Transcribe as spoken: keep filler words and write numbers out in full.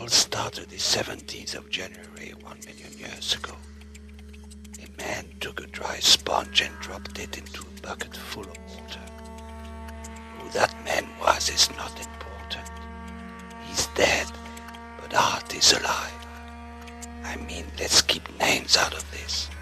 all started the seventeenth of January one million years ago. A man took a dry sponge and dropped it into a bucket full of water. Who that man was is not important. He's dead, but art is alive. I mean, let's keep names out of this.